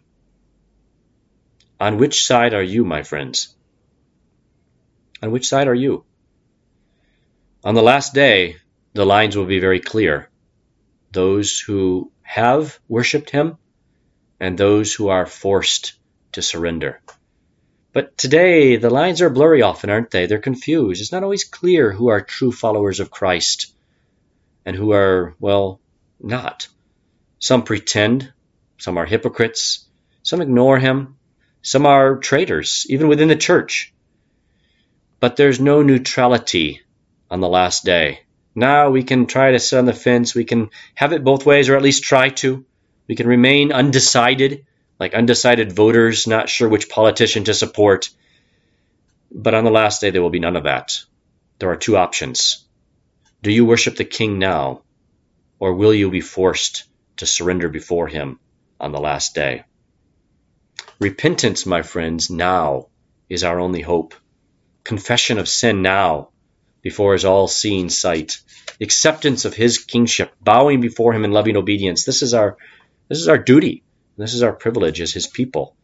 On which side are you, my friends? On which side are you? On the last day, the lines will be very clear. Those who have worshipped him and those who are forced to surrender. But today, the lines are blurry often, aren't they? They're confused. It's not always clear who are true followers of Christ and who are, well, not. Some pretend, some are hypocrites, some ignore him, some are traitors, even within the church. But there's no neutrality on the last day. Now we can try to sit on the fence. We can have it both ways, or at least try to. We can remain undecided, like undecided voters, not sure which politician to support. But on the last day, there will be none of that. There are two options. Do you worship the King now, or will you be forced to surrender before him on the last day? Repentance, my friends, now is our only hope. Confession of sin now, before his all-seeing sight. Acceptance of his kingship, bowing before him in loving obedience. This is our, this is our duty. This is our privilege as his people.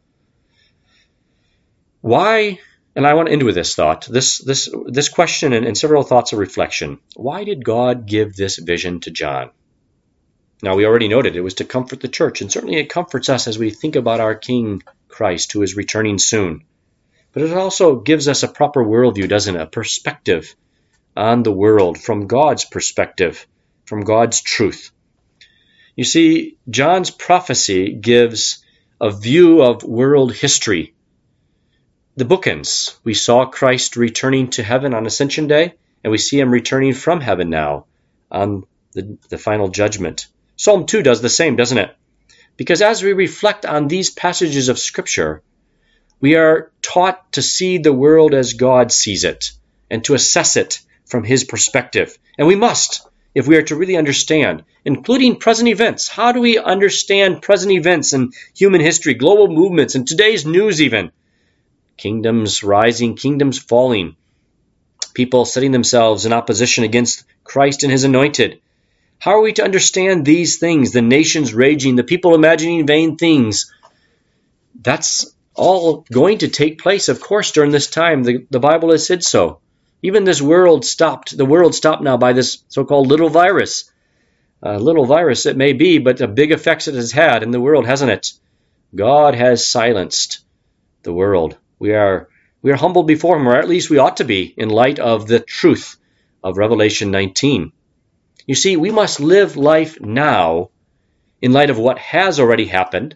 Why, and I want to end with this thought, this, this, this question and, and several thoughts of reflection. Why did God give this vision to John? Now, we already noted it was to comfort the church, and certainly it comforts us as we think about our King Christ, who is returning soon. but it also gives us a proper worldview, doesn't it? A perspective on the world from God's perspective, from God's truth. You see, John's prophecy gives a view of world history. The bookends. We saw Christ returning to heaven on Ascension Day, and we see him returning from heaven now on the, the final judgment. Psalm two does the same, doesn't it? Because as we reflect on these passages of Scripture, we are taught to see the world as God sees it and to assess it from his perspective. And we must, if we are to really understand, including present events. How do we understand present events in human history, global movements, and today's news even? Kingdoms rising, kingdoms falling, people setting themselves in opposition against Christ and his anointed. How are we to understand these things? The nations raging, the people imagining vain things. That's all going to take place, of course, during this time. The, the Bible has said so. Even this world stopped. The world stopped now by this so-called little virus. A little virus it may be, but the big effects it has had in the world, hasn't it? God has silenced the world. We are we are humbled before him, or at least we ought to be, in light of the truth of Revelation nineteen. You see, we must live life now in light of what has already happened,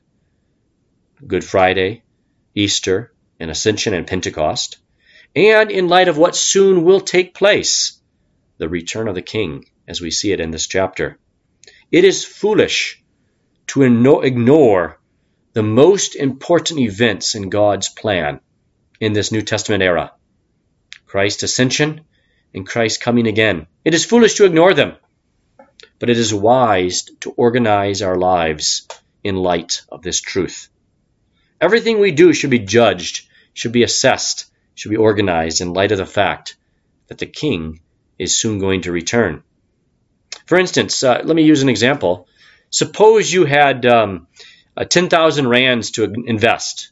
Good Friday, Easter, and Ascension and Pentecost, and in light of what soon will take place, the return of the King, as we see it in this chapter. It is foolish to ignore the most important events in God's plan in this New Testament era. Christ's ascension and Christ coming again. It is foolish to ignore them, but it is wise to organize our lives in light of this truth. Everything we do should be judged, should be assessed, should be organized in light of the fact that the King is soon going to return. For instance, uh, let me use an example. Suppose you had um, uh, ten thousand rands to invest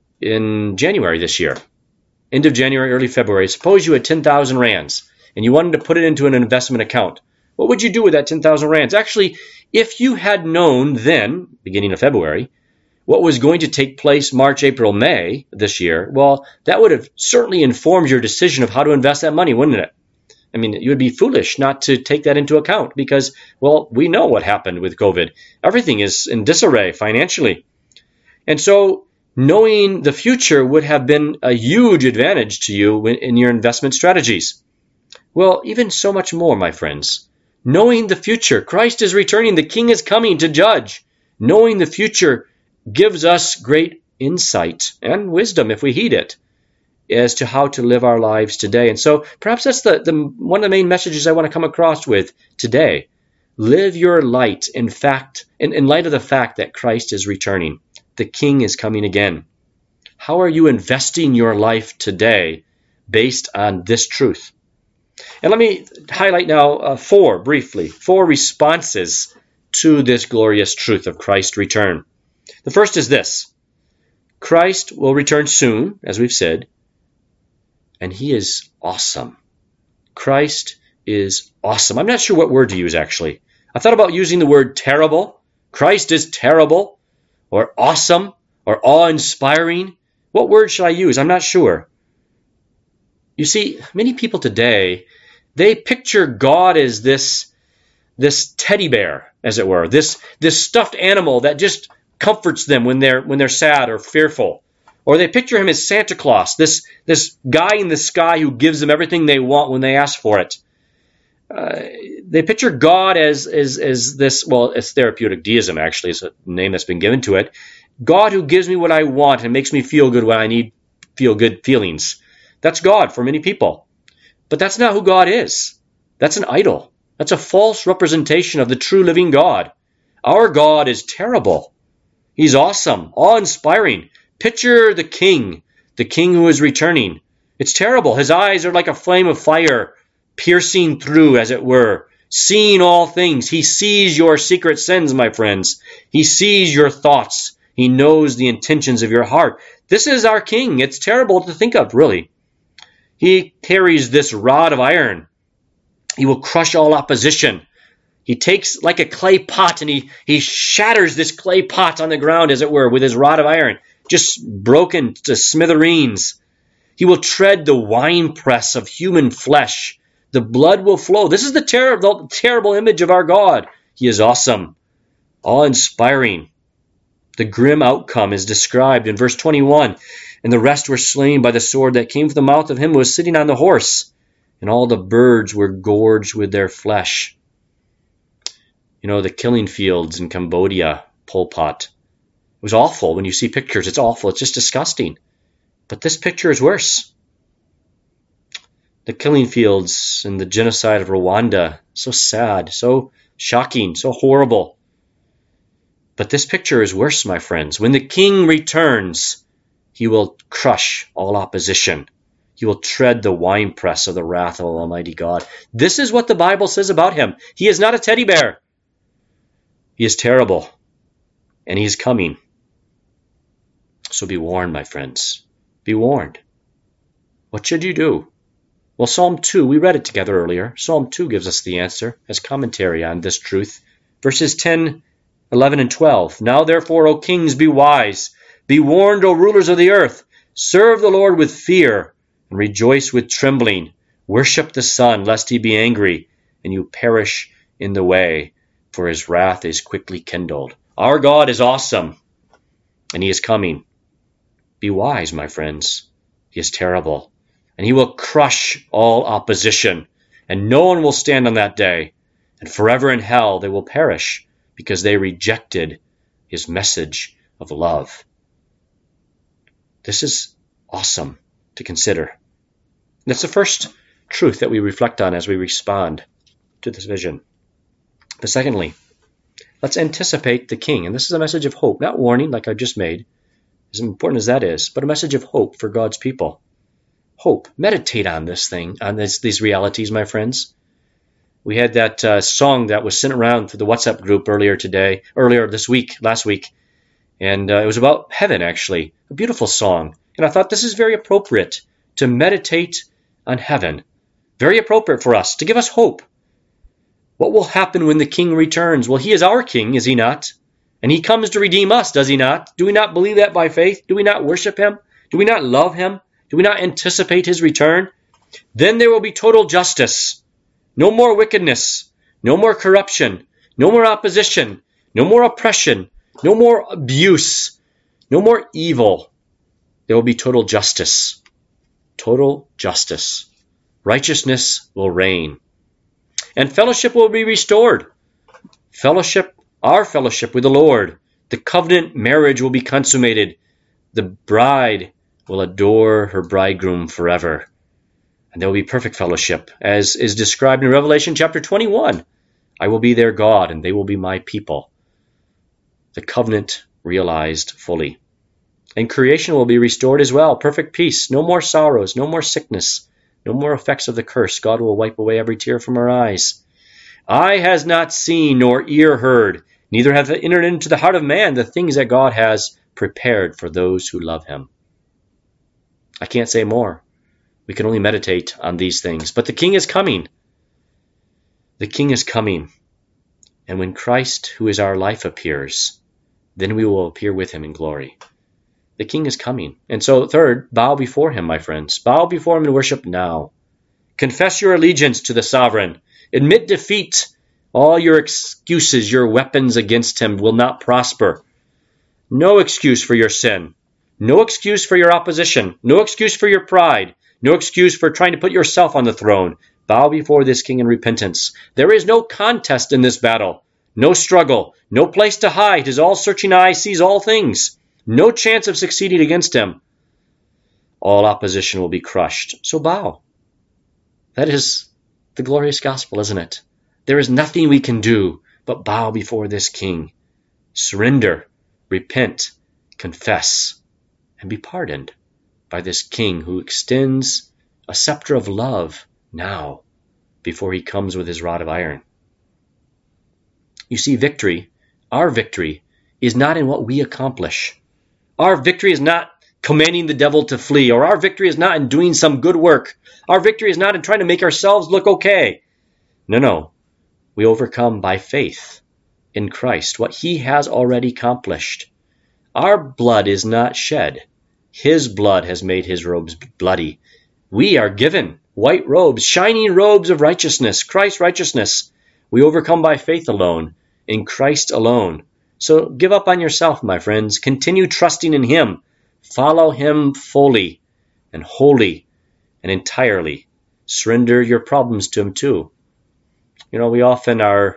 in January this year, end of January, early February. Suppose you had ten thousand rands and you wanted to put it into an investment account. What would you do with that ten thousand rands? Actually, if you had known then, beginning of February, what was going to take place March, April, May this year, well, that would have certainly informed your decision of how to invest that money, wouldn't it? I mean, you would be foolish not to take that into account because, well, we know what happened with COVID. Everything is in disarray financially. And so knowing the future would have been a huge advantage to you in your investment strategies. Well, even so much more, my friends. Knowing the future, Christ is returning, the King is coming to judge. Knowing the future gives us great insight and wisdom, if we heed it, as to how to live our lives today. And so perhaps that's the, the one of the main messages I want to come across with today. Live your light in fact, in, in light of the fact that Christ is returning. The King is coming again. How are you investing your life today based on this truth? And let me highlight now uh, four, briefly, four responses to this glorious truth of Christ's return. The first is this. Christ will return soon, as we've said, and he is awesome. Christ is awesome. I'm not sure what word to use, actually. I thought about using the word terrible. Christ is terrible, or awesome, or awe-inspiring. What word should I use? I'm not sure. You see, many people today, they picture God as this, this teddy bear, as it were, this, this stuffed animal that just comforts them when they're when they're sad or fearful. Or they picture him as Santa Claus, this, this guy in the sky who gives them everything they want when they ask for it. Uh, they picture God as, as, as this, well, it's therapeutic deism, actually, is a name that's been given to it. God who gives me what I want and makes me feel good when I need feel good feelings. That's God for many people. But that's not who God is. That's an idol. That's a false representation of the true living God. Our God is terrible. He's awesome, awe-inspiring. Picture the King, the King who is returning. It's terrible. His eyes are like a flame of fire, piercing through, as it were, seeing all things. He sees your secret sins, my friends. He sees your thoughts. He knows the intentions of your heart. This is our King. It's terrible to think of, really. He carries this rod of iron. He will crush all opposition. He takes like a clay pot and he, he shatters this clay pot on the ground, as it were, with his rod of iron, just broken to smithereens. He will tread the winepress of human flesh. The blood will flow. This is the, ter- the terrible image of our God. He is awesome, awe-inspiring. The grim outcome is described in verse twenty-one. And the rest were slain by the sword that came from the mouth of him who was sitting on the horse, and all the birds were gorged with their flesh. You know, the killing fields in Cambodia, Pol Pot. It was awful. When you see pictures, it's awful. It's just disgusting. But this picture is worse. The killing fields and the genocide of Rwanda, so sad, so shocking, so horrible. But this picture is worse, my friends. When the king returns, he will crush all opposition. He will tread the winepress of the wrath of Almighty God. This is what the Bible says about him. He is not a teddy bear. He is terrible, and he is coming. So be warned, my friends. Be warned. What should you do? Well, Psalm two, we read it together earlier. Psalm two gives us the answer as commentary on this truth. Verses ten, eleven, and twelve. Now therefore, O kings, be wise. Be warned, O rulers of the earth. Serve the Lord with fear, and rejoice with trembling. Worship the Son, lest he be angry, and you perish in the way, for his wrath is quickly kindled. Our God is awesome, and he is coming. Be wise, my friends. He is terrible, and he will crush all opposition, and no one will stand on that day, and forever in hell they will perish, because they rejected his message of love. This is awesome to consider. That's the first truth that we reflect on as we respond to this vision. But secondly, let's anticipate the king. And this is a message of hope, not warning like I just made, as important as that is, but a message of hope for God's people. Hope. Meditate on this thing, on this, these realities, my friends. We had that uh, song that was sent around through the WhatsApp group earlier today, earlier this week, last week. And uh, it was about heaven, actually. A beautiful song. And I thought this is very appropriate to meditate on heaven. Very appropriate for us, to give us hope. What will happen when the king returns? Well, he is our king, is he not? And he comes to redeem us, does he not? Do we not believe that by faith? Do we not worship him? Do we not love him? Do we not anticipate his return? Then there will be total justice. No more wickedness. No more corruption. No more opposition. No more oppression. No more abuse. No more evil. There will be total justice. Total justice. Righteousness will reign. And fellowship will be restored. Fellowship, our fellowship with the Lord. The covenant marriage will be consummated. The bride will adore her bridegroom forever. And there will be perfect fellowship, as is described in Revelation chapter twenty-one. I will be their God, and they will be my people. The covenant realized fully. And creation will be restored as well. Perfect peace. No more sorrows. No more sickness. No more effects of the curse. God will wipe away every tear from our eyes. Eye has not seen nor ear heard, neither hath it entered into the heart of man the things that God has prepared for those who love him. I can't say more. We can only meditate on these things. But the king is coming. The king is coming. And when Christ, who is our life, appears, then we will appear with him in glory. The king is coming. And so, third, bow before him, my friends. Bow before him and worship now. Confess your allegiance to the sovereign. Admit defeat. All your excuses, your weapons against him will not prosper. No excuse for your sin. No excuse for your opposition. No excuse for your pride. No excuse for trying to put yourself on the throne. Bow before this king in repentance. There is no contest in this battle. No struggle. No place to hide. His all-searching eye sees all things. No chance of succeeding against him. All opposition will be crushed. So bow. That is the glorious gospel, isn't it? There is nothing we can do but bow before this king. Surrender, repent, confess, and be pardoned by this king who extends a scepter of love now before he comes with his rod of iron. You see, victory, our victory, is not in what we accomplish. Our victory is not commanding the devil to flee, or our victory is not in doing some good work. Our victory is not in trying to make ourselves look okay. No, no. We overcome by faith in Christ, what he has already accomplished. Our blood is not shed His blood has made his robes bloody. We are given white robes, shining robes of righteousness, Christ's righteousness. We overcome by faith alone, in Christ alone. So give up on yourself, my friends. Continue trusting in him. Follow him fully and wholly and entirely. Surrender your problems to him too. You know, we often are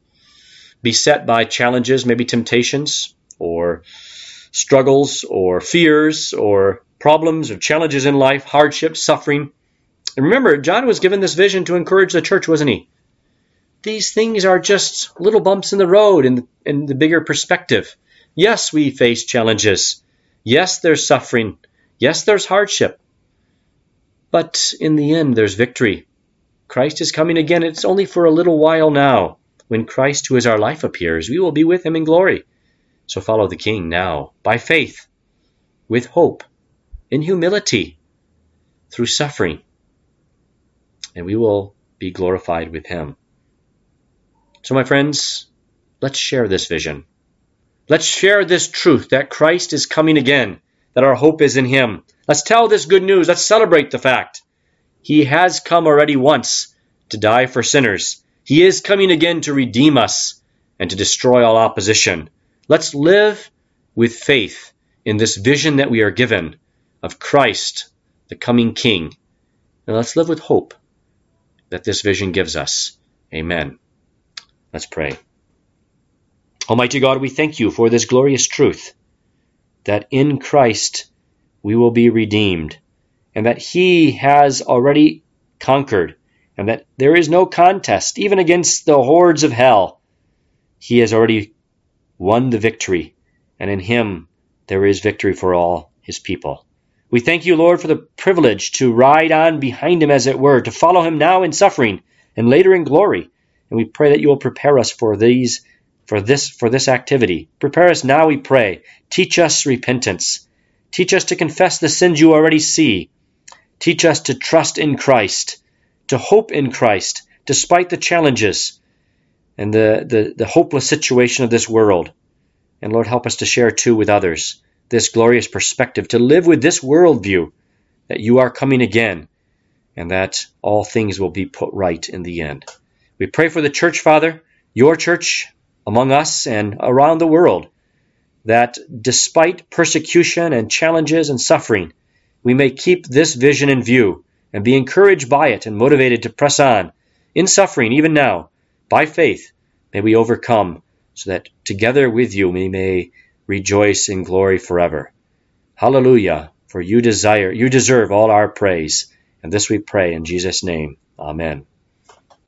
beset by challenges, maybe temptations or struggles or fears or problems or challenges in life, hardships, suffering. And remember, John was given this vision to encourage the church, wasn't he? These things are just little bumps in the road in the, in the bigger perspective. Yes, we face challenges. Yes, there's suffering. Yes, there's hardship. But in the end, there's victory. Christ is coming again. It's only for a little while now. When Christ, who is our life, appears, we will be with him in glory. So follow the King now, by faith, with hope, in humility, through suffering. And we will be glorified with him. So my friends, let's share this vision. Let's share this truth that Christ is coming again, that our hope is in him. Let's tell this good news. Let's celebrate the fact. He has come already once to die for sinners. He is coming again to redeem us and to destroy all opposition. Let's live with faith in this vision that we are given of Christ, the coming King. And let's live with hope that this vision gives us. Amen. Let's pray. Almighty God, we thank you for this glorious truth that in Christ we will be redeemed and that he has already conquered and that there is no contest even against the hordes of hell. He has already won the victory, and in him there is victory for all his people. We thank you, Lord, for the privilege to ride on behind him, as it were, to follow him now in suffering and later in glory. And we pray that you will prepare us for these, for this, for this activity. Prepare us now, we pray. Teach us repentance. Teach us to confess the sins you already see. Teach us to trust in Christ, to hope in Christ, despite the challenges and the, the, the hopeless situation of this world. And Lord, help us to share too with others this glorious perspective, to live with this worldview that you are coming again and that all things will be put right in the end. We pray for the church, Father, your church among us and around the world, that despite persecution and challenges and suffering, we may keep this vision in view and be encouraged by it and motivated to press on in suffering, even now, by faith. May we overcome so that together with you we may rejoice in glory forever. Hallelujah, for you desire, you deserve all our praise. And this we pray in Jesus' name. Amen.